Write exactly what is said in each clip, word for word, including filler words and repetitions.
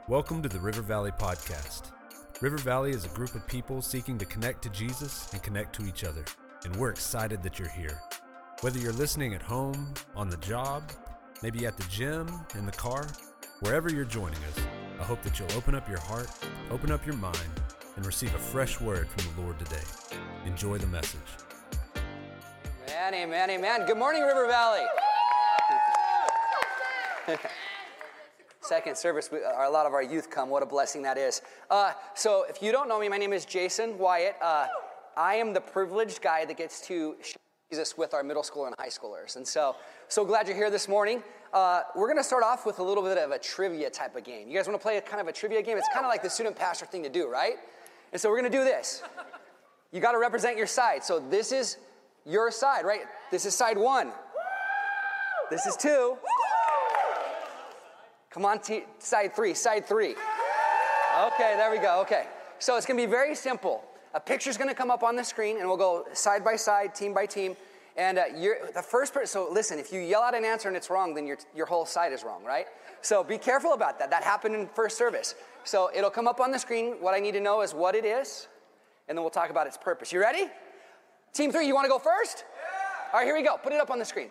Welcome to the River Valley Podcast. River Valley is a group of people seeking to connect to Jesus and connect to each other, and we're excited that you're here. Whether you're listening at home, on the job, maybe at the gym, in the car, wherever you're joining us, I hope that you'll open up your heart, open up your mind, and receive a fresh word from the Lord today. Enjoy the message. Amen, amen, amen. Good morning, River Valley. Second service, we, a lot of our youth come. What a blessing that is. Uh, so if you don't know me, my name is Jason Wyatt. Uh, I am the privileged guy that gets to share Jesus with our middle school and high schoolers. And so, so glad you're here this morning. Uh, we're going to start off with a little bit of a trivia type of game. You guys want to play a kind of a trivia game? It's kind of like the student pastor thing to do, right? And so we're going to do this. You got to represent your side. So this is your side, right? This is side one. This is two. Come on, t- side three, side three. Okay, there we go, okay. So it's going to be very simple. A picture's going to come up on the screen, and we'll go side by side, team by team. And uh, you're the first person, so listen, if you yell out an answer and it's wrong, then your your whole side is wrong, right? So be careful about that. That happened in first service. So it'll come up on the screen. What I need to know is what it is, and then we'll talk about its purpose. You ready? Team three, you want to go first? Yeah. All right, here we go. Put it up on the screen.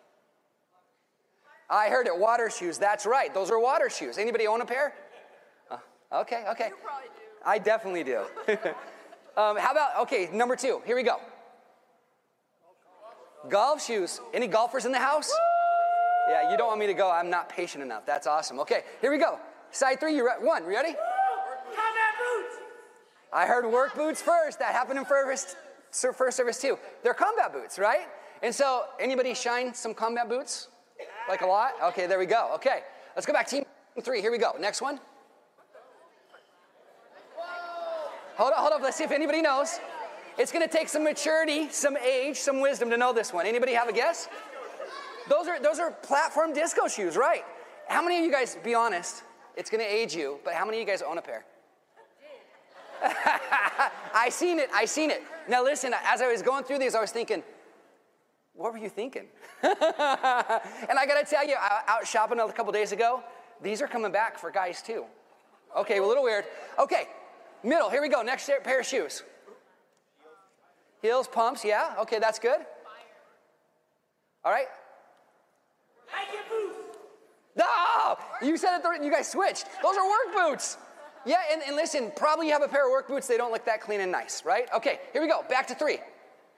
I heard it, water shoes. That's right. Those are water shoes. Anybody own a pair? Uh, okay, okay. You probably do. I definitely do. um, how about, okay, number two. Here we go. Golf shoes. Any golfers in the house? Woo! Yeah, you don't want me to go. I'm not patient enough. That's awesome. Okay, here we go. Side three, you re- one. You ready? Combat boots. I heard work boots first. That happened in first, first service too. They're combat boots, right? And so, anybody shine some combat boots? Like a lot? Okay, there we go. Okay, let's go back. Team three, here we go. Next one. Hold up, hold up. Let's see if anybody knows. It's going to take some maturity, some age, some wisdom to know this one. Anybody have a guess? Those are those are platform disco shoes, right? How many of you guys, be honest, it's going to age you, but how many of you guys own a pair? I seen it, I seen it. Now listen, as I was going through these, I was thinking, what were you thinking? And I got to tell you, out shopping a couple days ago, these are coming back for guys too. Okay, a little weird. Okay, middle, here we go. Next pair of shoes. Heels, pumps, yeah. Okay, that's good. All right. Hiking boots. No! You said it, you guys switched. Those are work boots. Yeah, and, and listen, probably you have a pair of work boots. They don't look that clean and nice, right? Okay, here we go. Back to three.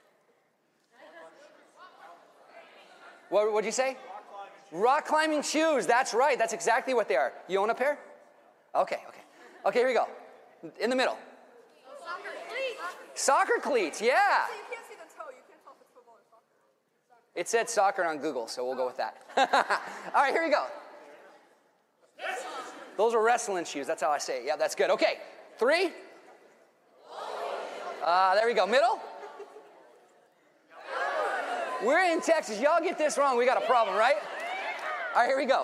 What would you say? Rock climbing. Rock climbing shoes. That's right. That's exactly what they are. You own a pair? Okay, okay. Okay, here we go. In the middle. Soccer cleats. Soccer cleats, yeah. So you can't see the toe. You can't tell if it's football or soccer. It said soccer on Google, so we'll go with that. All right, here we go. Those are wrestling shoes. That's how I say it. Yeah, that's good. Okay, three. Uh, there we go. Middle. We're in Texas. Y'all get this wrong, we got a problem, right? All right, here we go.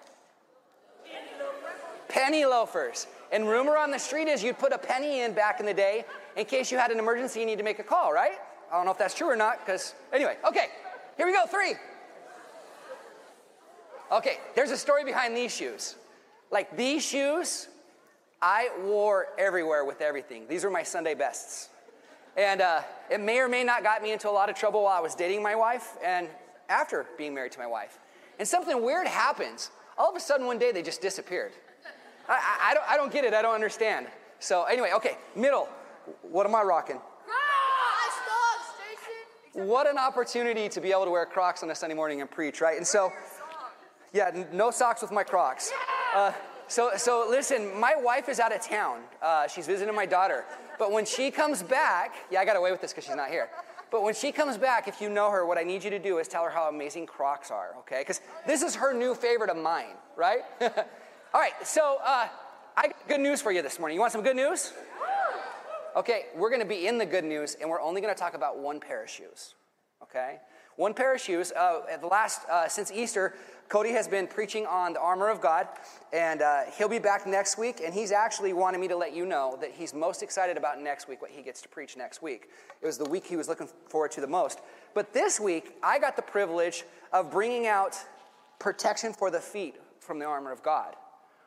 Penny loafers. And rumor on the street is you'd put a penny in back in the day in case you had an emergency you need to make a call, right? I don't know if that's true or not, because, anyway, okay. Here we go, three. Okay, there's a story behind these shoes. Like, these shoes, I wore everywhere with everything. These were my Sunday bests. And uh, it may or may not got me into a lot of trouble while I was dating my wife and after being married to my wife. And something weird happens. All of a sudden, one day, they just disappeared. I, I, I, don't, I don't get it. I don't understand. So anyway, okay, middle. What am I rocking? Crocs, Jason. What an opportunity to be able to wear Crocs on a Sunday morning and preach, right? And so, yeah, no socks with my Crocs. Uh, so, so listen, my wife is out of town. Uh, she's visiting my daughter. But when she comes back, yeah, I got away with this because she's not here. But when she comes back, if you know her, what I need you to do is tell her how amazing Crocs are, okay? Because this is her new favorite of mine, right? All right, so uh, I got good news for you this morning. You want some good news? Okay, we're going to be in the good news, and we're only going to talk about one pair of shoes, okay? One pair of shoes. Uh, at the last, uh, since Easter, Cody has been preaching on the armor of God, and uh, he'll be back next week, and he's actually wanted me to let you know that he's most excited about next week, what he gets to preach next week. It was the week he was looking forward to the most. But this week, I got the privilege of bringing out protection for the feet from the armor of God.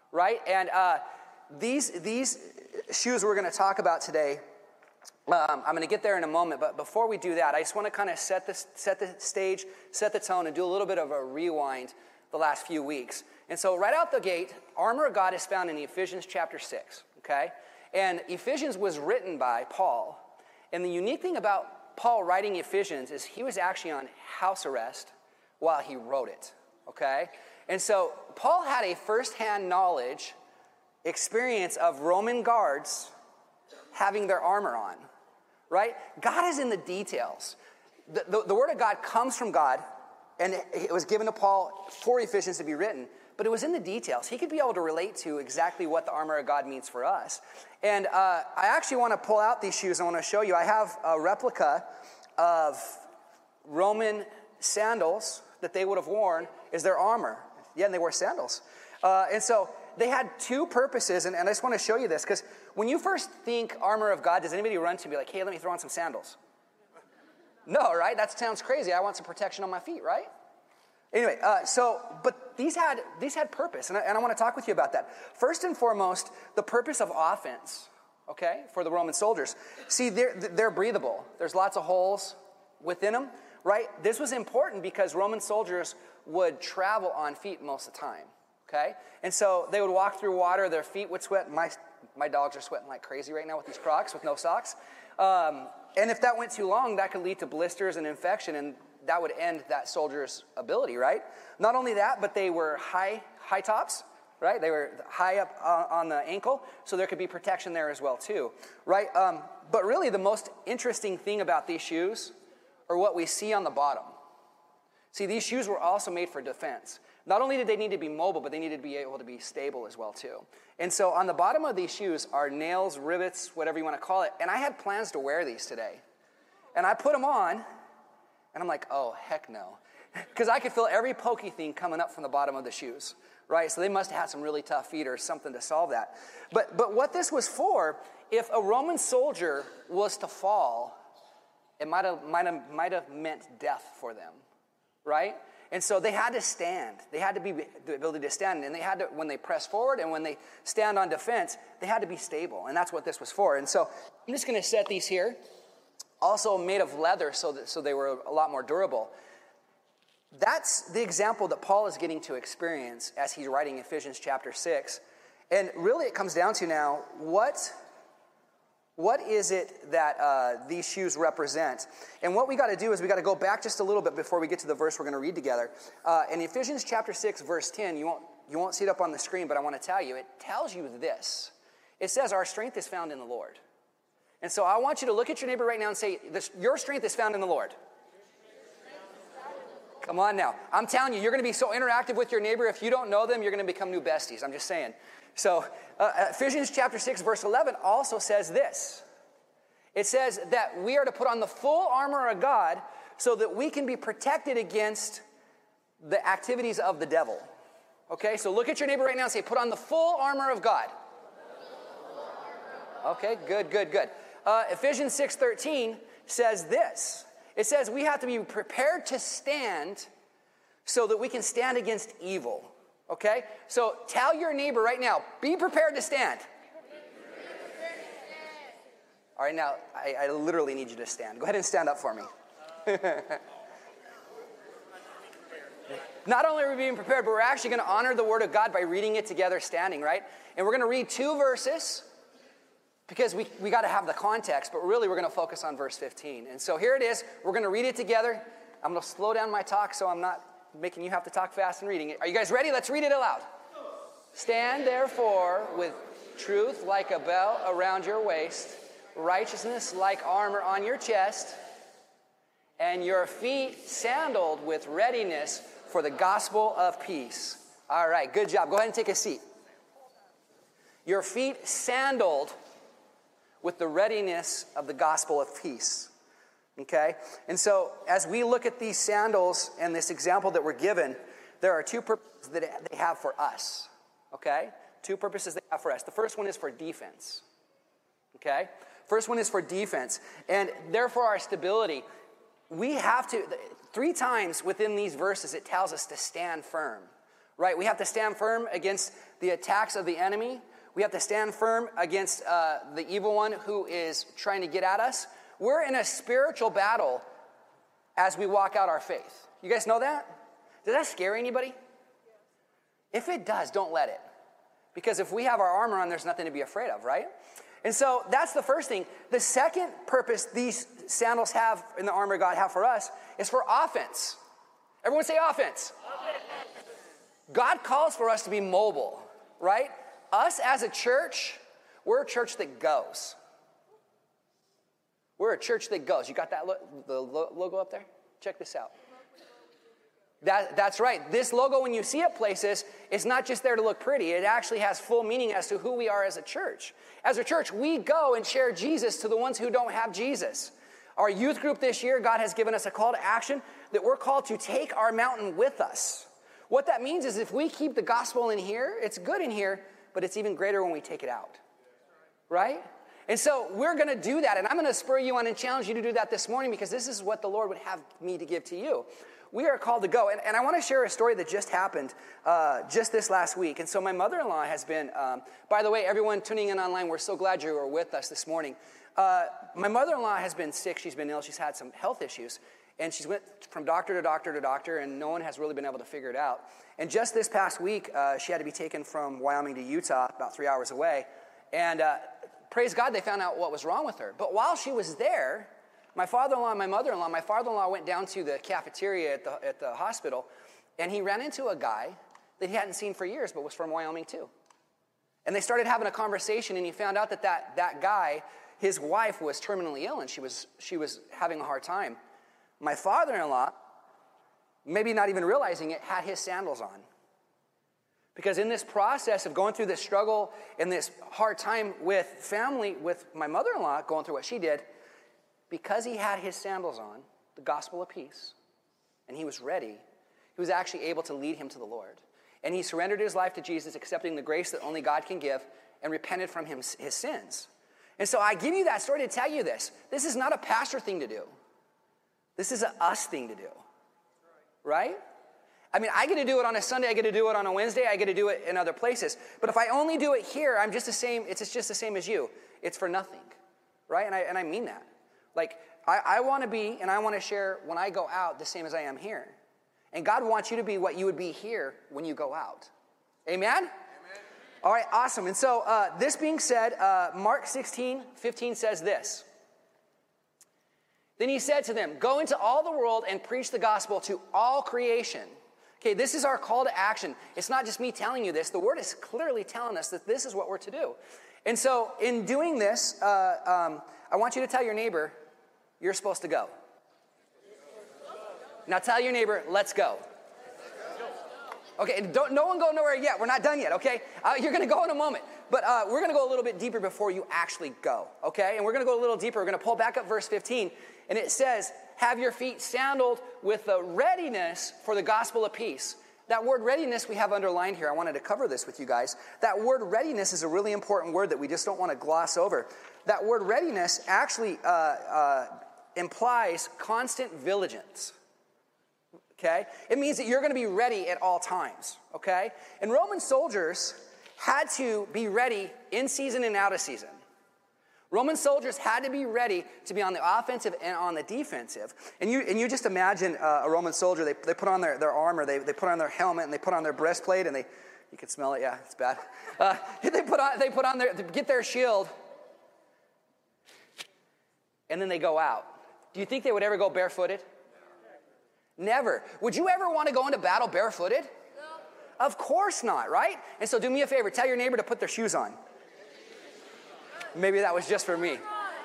right? And uh, these, these shoes we're going to talk about today, um, I'm going to get there in a moment, but before we do that, I just want to kind of set, this, set the stage, set the tone, and do a little bit of a rewind the last few weeks. And so right out the gate, armor of God is found in Ephesians chapter six, okay? And Ephesians was written by Paul. And the unique thing about Paul writing Ephesians is he was actually on house arrest while he wrote it, okay? And so Paul had a firsthand knowledge, experience of Roman guards having their armor on, right? God is in the details. The, the, the word of God comes from God, and it, it was given to Paul for Ephesians to be written, but it was in the details. He could be able to relate to exactly what the armor of God means for us. And uh, I actually want to pull out these shoes. I want to show you. I have a replica of Roman sandals that they would have worn as their armor. Yeah, and they wore sandals. Uh, and so they had two purposes, and, and I just want to show you this, because when you first think armor of God, does anybody run to me like, hey, let me throw on some sandals? No, right? That sounds crazy. I want some protection on my feet, right? Anyway, uh, so, but these had these had purpose, and I, and I want to talk with you about that. First and foremost, the purpose of offense, okay, for the Roman soldiers. See, they're, they're breathable. There's lots of holes within them, right? This was important because Roman soldiers would travel on feet most of the time, okay? And so they would walk through water, their feet would sweat. My, my dogs are sweating like crazy right now with these Crocs with no socks. Um, and if that went too long, that could lead to blisters and infection, and that would end that soldier's ability, right? Not only that, but they were high high tops, right? They were high up uh, on the ankle, so there could be protection there as well too, right? Um, but really the most interesting thing about these shoes are what we see on the bottom. See, these shoes were also made for defense. Not only did they need to be mobile, but they needed to be able to be stable as well too. And so on the bottom of these shoes are nails, rivets, whatever you want to call it, and I had plans to wear these today. And I put them on, and I'm like, oh, heck no. Because I could feel every pokey thing coming up from the bottom of the shoes, right? So they must have had some really tough feet or something to solve that. But but what this was for, if a Roman soldier was to fall, it might have might have might have meant death for them, right? And so they had to stand. They had to be the ability to stand, and they had to, when they press forward and when they stand on defense, they had to be stable, and that's what this was for. And so I'm just going to set these here. Also made of leather, so that, so they were a lot more durable. That's the example that Paul is getting to experience as he's writing Ephesians chapter six. And really it comes down to now, what, what is it that uh, these shoes represent? And what we got to do is we got to go back just a little bit before we get to the verse we're going to read together. Uh, in Ephesians chapter six, verse ten, you won't, you won't see it up on the screen, but I want to tell you, it tells you this. It says, our strength is found in the Lord. And so I want you to look at your neighbor right now and say, your strength is found in the Lord. Come on now. I'm telling you, you're going to be so interactive with your neighbor. If you don't know them, you're going to become new besties. I'm just saying. So uh, Ephesians chapter six, verse eleven also says this. It says that we are to put on the full armor of God so that we can be protected against the activities of the devil. Okay, so look at your neighbor right now and say, put on the full armor of God. Okay, good, good, good. Uh, Ephesians six thirteen says this. It says we have to be prepared to stand so that we can stand against evil. Okay? So tell your neighbor right now, be prepared to stand. All right, now, I, I literally need you to stand. Go ahead and stand up for me. Not only are we being prepared, but we're actually going to honor the Word of God by reading it together standing, right? And we're going to read two verses, because we, we got to have the context, but really we're going to focus on verse fifteen. And so here it is. We're going to read it together. I'm going to slow down my talk so I'm not making you have to talk fast and reading it. Are you guys ready? Let's read it aloud. Stand therefore with truth like a belt around your waist, righteousness like armor on your chest, and your feet sandaled with readiness for the gospel of peace. All right, good job. Go ahead and take a seat. Your feet sandaled with the readiness of the gospel of peace. Okay? And so as we look at these sandals and this example that we're given, there are two purposes that they have for us. Okay? Two purposes they have for us. The first one is for defense. Okay? First one is for defense. And therefore our stability. We have to, three times within these verses it tells us to stand firm. Right? We have to stand firm against the attacks of the enemy. We have to stand firm against uh, the evil one who is trying to get at us. We're in a spiritual battle as we walk out our faith. You guys know that? Does that scare anybody? If it does, don't let it. Because if we have our armor on, there's nothing to be afraid of, right? And so that's the first thing. The second purpose these sandals have in the armor God have for us is for offense. Everyone say offense. Offense. God calls for us to be mobile, right? Us as a church, we're a church that goes. We're a church that goes. You got that lo- the lo- logo up there? Check this out. That, that's right. This logo, when you see it places, is not just there to look pretty. It actually has full meaning as to who we are as a church. As a church, we go and share Jesus to the ones who don't have Jesus. Our youth group this year, God has given us a call to action that we're called to take our mountain with us. What that means is if we keep the gospel in here, it's good in here, but it's even greater when we take it out. Right? And so we're going to do that, and I'm going to spur you on and challenge you to do that this morning because this is what the Lord would have me to give to you. We are called to go. And, and I want to share a story that just happened uh, just this last week. And so my mother-in-law has been, um, by the way, everyone tuning in online, we're so glad you are with us this morning. Uh, my mother-in-law has been sick. She's been ill. She's had some health issues. And she's went from doctor to doctor to doctor, and no one has really been able to figure it out. And just this past week, uh, she had to be taken from Wyoming to Utah, about three hours away. And uh, praise God, they found out what was wrong with her. But while she was there, my father-in-law and my mother-in-law, my father-in-law went down to the cafeteria at the, at the hospital, and he ran into a guy that he hadn't seen for years, but was from Wyoming too. And they started having a conversation, and he found out that that, that guy, his wife was terminally ill, and she was, she was having a hard time. My father-in-law, maybe not even realizing it, had his sandals on. Because in this process of going through this struggle and this hard time with family, with my mother-in-law going through what she did, because he had his sandals on, the gospel of peace, and he was ready, he was actually able to lead him to the Lord. And he surrendered his life to Jesus, accepting the grace that only God can give, and repented from him, his sins. And so I give you that story to tell you this. This is not a pastor thing to do. This is an us thing to do. Right? I mean, I get to do it on a Sunday, I get to do it on a Wednesday, I get to do it in other places. But if I only do it here, I'm just the same, it's just the same as you. It's for nothing. Right? And I, and I mean that. Like, I, I want to be, and I want to share when I go out the same as I am here. And God wants you to be what you would be here when you go out. Amen? Amen. All right, awesome. And so, uh, this being said, uh, Mark sixteen fifteen says this. Then he said to them, go into all the world and preach the gospel to all creation. Okay, this is our call to action. It's not just me telling you this. The word is clearly telling us that this is what we're to do. And so, in doing this, uh, um, I want you to tell your neighbor, you're supposed to go. Now tell your neighbor, let's go. Okay, don't, no one go nowhere yet. We're not done yet, okay? Uh, you're going to go in a moment. But uh, we're going to go a little bit deeper before you actually go, okay? And we're going to go a little deeper. We're going to pull back up verse fifteen. And it says, have your feet sandaled with the readiness for the gospel of peace. That word readiness we have underlined here. I wanted to cover this with you guys. That word readiness is a really important word that we just don't want to gloss over. That word readiness actually uh, uh, implies constant vigilance. Okay? It means that you're going to be ready at all times. Okay? And Roman soldiers had to be ready in season and out of season. Roman soldiers had to be ready to be on the offensive and on the defensive. And you and you just imagine uh, a Roman soldier, they, they put on their, their armor, they, they put on their helmet, and they put on their breastplate, and they, you can smell it, yeah, it's bad. Uh, they put on, they put on their, get their shield, and then they go out. Do you think they would ever go barefooted? Never. Would you ever want to go into battle barefooted? No. Of course not, right? And so do me a favor, tell your neighbor to put their shoes on. Maybe that was just for me.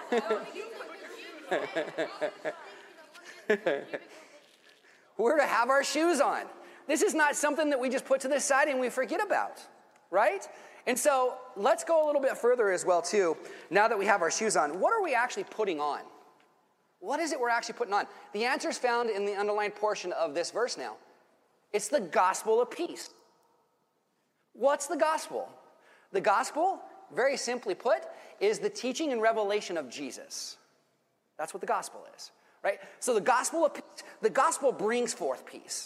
We're to have our shoes on. This is not something that we just put to the side and we forget about, right? And so let's go a little bit further as well, too. Now that we have our shoes on, what are we actually putting on? What is it we're actually putting on? The answer is found in the underlined portion of this verse now. It's the gospel of peace. What's the gospel? The gospel, very simply put, is the teaching and revelation of Jesus. That's what the gospel is, right? So the gospel of peace, the gospel brings forth peace.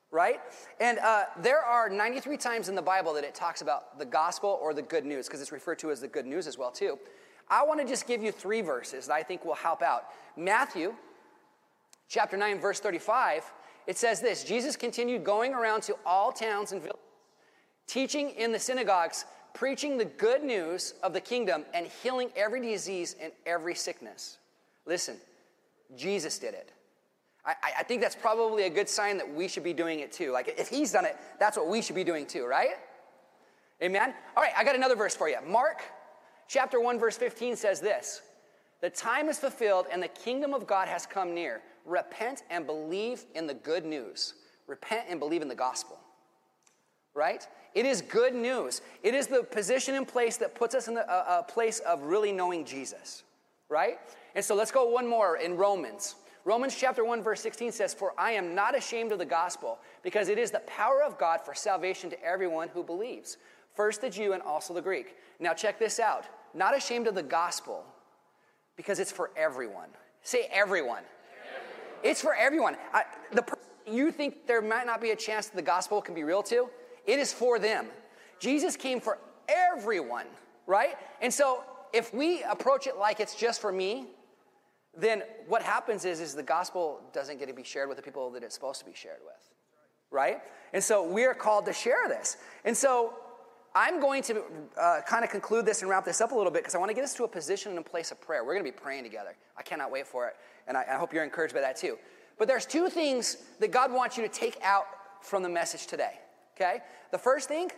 right? And uh, there are ninety-three times in the Bible that it talks about the gospel or the good news, because it's referred to as the good news as well, too. I want to just give you three verses that I think will help out. Matthew, chapter nine, verse thirty-five, it says this: Jesus continued going around to all towns and villages, teaching in the synagogues, preaching the good news of the kingdom, and healing every disease and every sickness. Listen, Jesus did it. I, I think that's probably a good sign that we should be doing it too. Like, if he's done it, that's what we should be doing too, right? Amen? All right, I got another verse for you. Mark chapter one, verse fifteen says this: the time is fulfilled and the kingdom of God has come near. Repent and believe in the good news. Repent and believe in the gospel. Right? It is good news. It is the position and place that puts us in the, a, a place of really knowing Jesus. Right? And so let's go one more in Romans. Romans chapter one, verse sixteen says, for I am not ashamed of the gospel, because it is the power of God for salvation to everyone who believes, first the Jew and also the Greek. Now check this out. Not ashamed of the gospel, because it's for everyone. Say everyone. Everyone. It's for everyone. I, the person you think there might not be a chance that the gospel can be real to, it is for them. Jesus came for everyone, right? And so if we approach it like it's just for me, then what happens is, is the gospel doesn't get to be shared with the people that it's supposed to be shared with, right? And so we're called to share this. And so I'm going to uh, kind of conclude this and wrap this up a little bit, because I want to get us to a position and a place of prayer. We're going to be praying together. I cannot wait for it, and I, I hope you're encouraged by that too. But there's two things that God wants you to take out from the message today, okay? The first thing,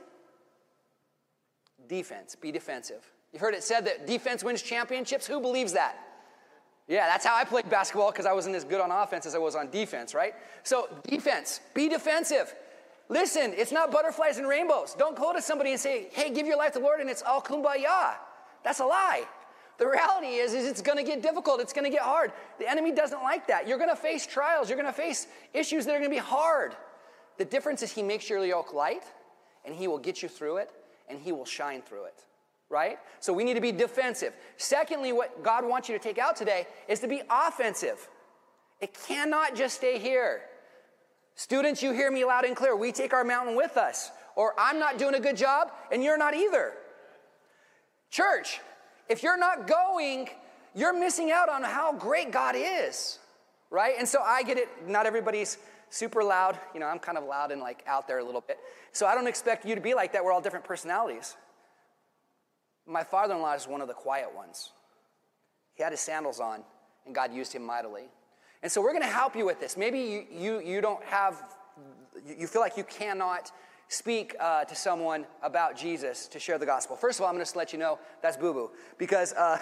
defense. Be defensive. You've heard it said that defense wins championships. Who believes that? Yeah, that's how I played basketball, because I wasn't as good on offense as I was on defense, right? So defense, be defensive. Listen, it's not butterflies and rainbows. Don't go to somebody and say, hey, give your life to the Lord, and it's all kumbaya. That's a lie. The reality is, is it's going to get difficult. It's going to get hard. The enemy doesn't like that. You're going to face trials. You're going to face issues that are going to be hard. The difference is he makes your yoke light, and he will get you through it, and he will shine through it. Right? So we need to be defensive. Secondly, what God wants you to take out today is to be offensive. It cannot just stay here. Students, you hear me loud and clear. We take our mountain with us. Or I'm not doing a good job, and you're not either. Church, if you're not going, you're missing out on how great God is. Right? And so I get it. Not everybody's super loud. You know, I'm kind of loud and like out there a little bit. So I don't expect you to be like that. We're all different personalities. My father-in-law is one of the quiet ones. He had his sandals on, and God used him mightily. And so we're going to help you with this. Maybe you you, you don't have, you feel like you cannot speak uh, to someone about Jesus to share the gospel. First of all, I'm going to let you know that's boo-boo. Because, uh,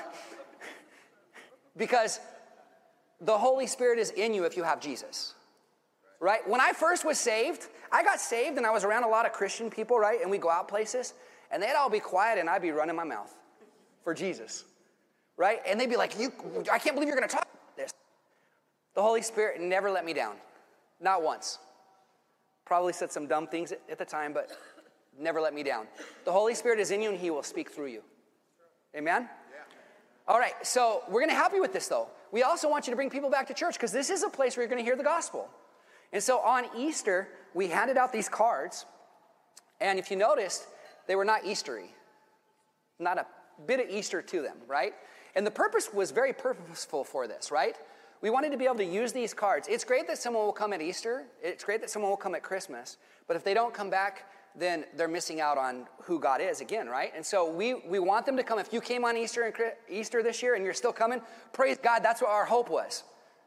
because the Holy Spirit is in you if you have Jesus. Right? When I first was saved, I got saved, and I was around a lot of Christian people, right? And we go out places. And they'd all be quiet, and I'd be running my mouth for Jesus, right? And they'd be like, "You, I can't believe you're going to talk about this." The Holy Spirit never let me down, not once. Probably said some dumb things at, at the time, but never let me down. The Holy Spirit is in you, and he will speak through you. Amen? Yeah. All right, so we're going to help you with this, though. We also want you to bring people back to church, because this is a place where you're going to hear the gospel. And so on Easter, we handed out these cards, and if you noticed, they were not Eastery. Not a bit of Easter to them, right? And the purpose was very purposeful for this, right? We wanted to be able to use these cards. It's great that someone will come at Easter. It's great that someone will come at Christmas. But if they don't come back, then they're missing out on who God is again, right? And so we, we want them to come. If you came on Easter and Easter this year and you're still coming, praise God, that's what our hope was.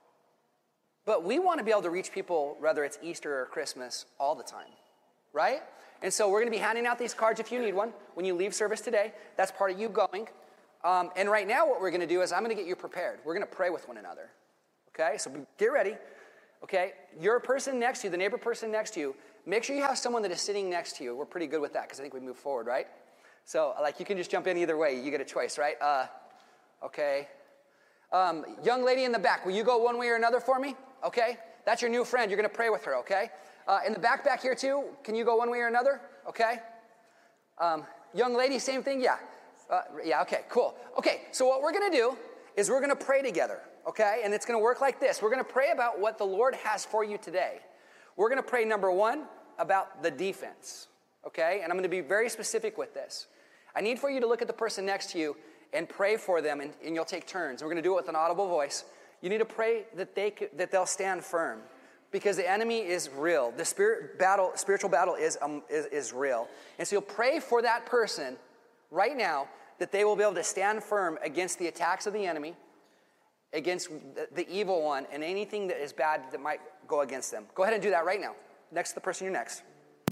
But we want to be able to reach people, whether it's Easter or Christmas, all the time, right? And so we're going to be handing out these cards if you need one when you leave service today. That's part of you going. Um, and right now what we're going to do is I'm going to get you prepared. We're going to pray with one another. Okay? So get ready. Okay? Your person next to you, the neighbor person next to you, make sure you have someone that is sitting next to you. We're pretty good with that because I think we move forward, right? So like you can just jump in either way. You get a choice, right? Uh, okay. Um, young lady in the back, will you go one way or another for me? Okay? That's your new friend. You're going to pray with her, okay? Uh, in the back back here too, can you go one way or another? Okay. Um, young lady, same thing? Yeah. Uh, yeah, okay, cool. Okay, so what we're going to do is we're going to pray together, okay? And it's going to work like this. We're going to pray about what the Lord has for you today. We're going to pray, number one, about the defense, okay? And I'm going to be very specific with this. I need for you to look at the person next to you and pray for them, and, and you'll take turns. We're going to do it with an audible voice. You need to pray that they that they'll stand firm, because the enemy is real. The spirit battle, spiritual battle is, um, is, is real. And so you'll pray for that person right now that they will be able to stand firm against the attacks of the enemy, against the, the evil one, and anything that is bad that might go against them. Go ahead and do that right now. Next to the person you're next.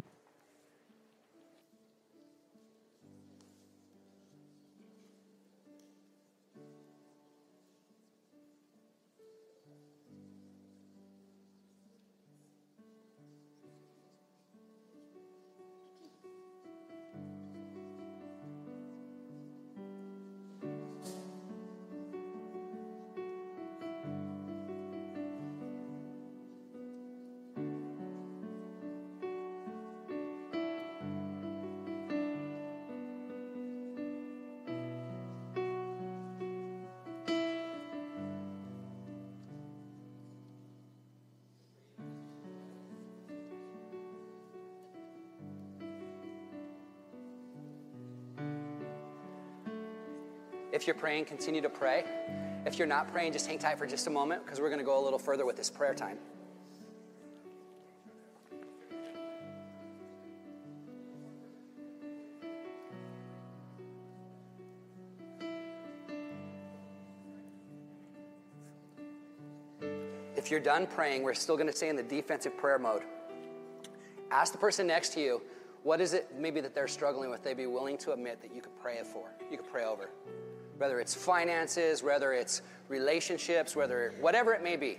If you're praying, continue to pray. If you're not praying, just hang tight for just a moment, because we're going to go a little further with this prayer time. If you're done praying, we're still going to stay in the defensive prayer mode. Ask the person next to you, what is it maybe that they're struggling with? They'd be willing to admit that you could pray it for, you could pray over. Whether it's finances, whether it's relationships, whether whatever it may be.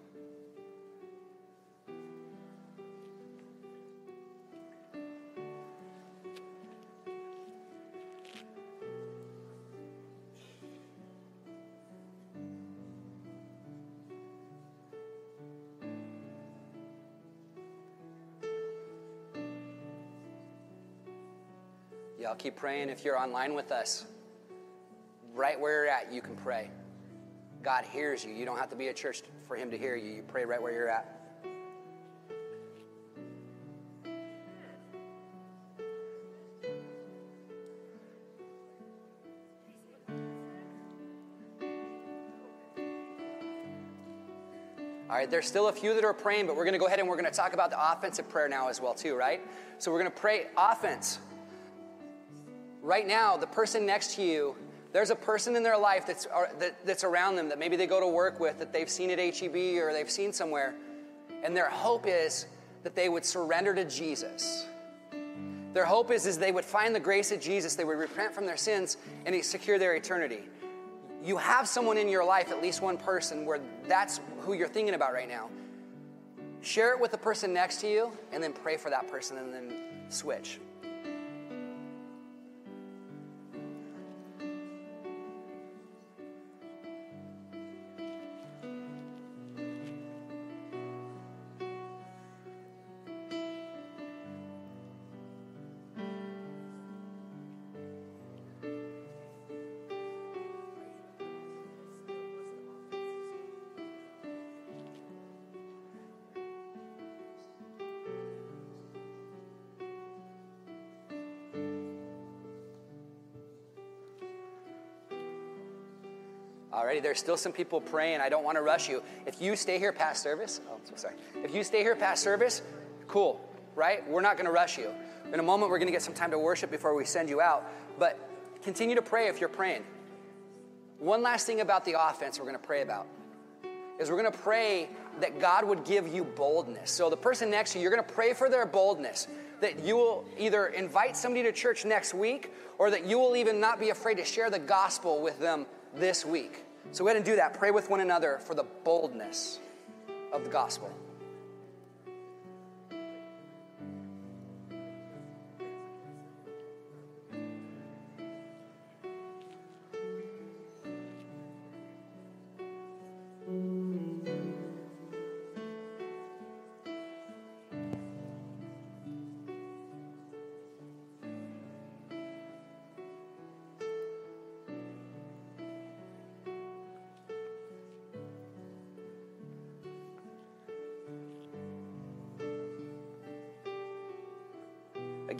Y'all keep praying. If you're online with us, right where you're at, you can pray. God hears you. You don't have to be at church for him to hear you. You pray right where you're at. All right, there's still a few that are praying, but we're going to go ahead and we're going to talk about the offensive prayer now as well too, right? So we're going to pray offense. Right now, the person next to you, there's a person in their life that's, that, that's around them that maybe they go to work with, that they've seen at H E B or they've seen somewhere, and their hope is that they would surrender to Jesus. Their hope is, is they would find the grace of Jesus, they would repent from their sins, and secure their eternity. You have someone in your life, at least one person, where that's who you're thinking about right now. Share it with the person next to you, and then pray for that person, and then switch. Alrighty, there's still some people praying. I don't want to rush you. If you stay here past service, oh, I'm so sorry. If you stay here past service, cool, right? We're not going to rush you. In a moment, we're going to get some time to worship before we send you out. But continue to pray if you're praying. One last thing about the offense we're going to pray about is we're going to pray that God would give you boldness. So the person next to you, you're going to pray for their boldness, that you will either invite somebody to church next week or that you will even not be afraid to share the gospel with them this week. So go ahead and do that. Pray with one another for the boldness of the gospel.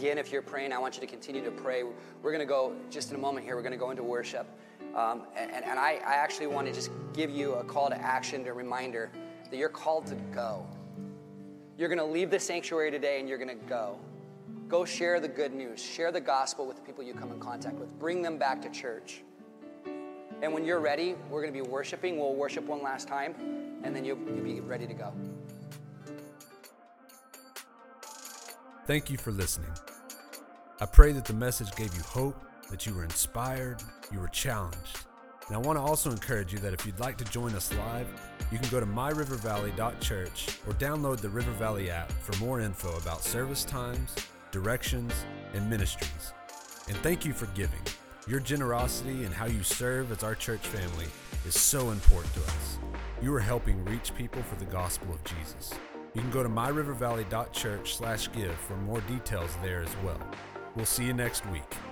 again, if you're praying, I want you to continue to pray. We're going to go, just in a moment here, we're going to go into worship. Um, and and I, I actually want to just give you a call to action, a reminder that you're called to go. You're going to leave the sanctuary today and you're going to go. Go share the good news. Share the gospel with the people you come in contact with. Bring them back to church. And when you're ready, we're going to be worshiping. We'll worship one last time, and then you'll, you'll be ready to go. Thank you for listening. I pray that the message gave you hope, that you were inspired, you were challenged. And I want to also encourage you that if you'd like to join us live, you can go to my river valley dot church or download the River Valley app for more info about service times, directions, and ministries. And thank you for giving. Your generosity and how you serve as our church family is so important to us. You are helping reach people for the gospel of Jesus. You can go to my river valley dot church slash give for more details there as well. We'll see you next week.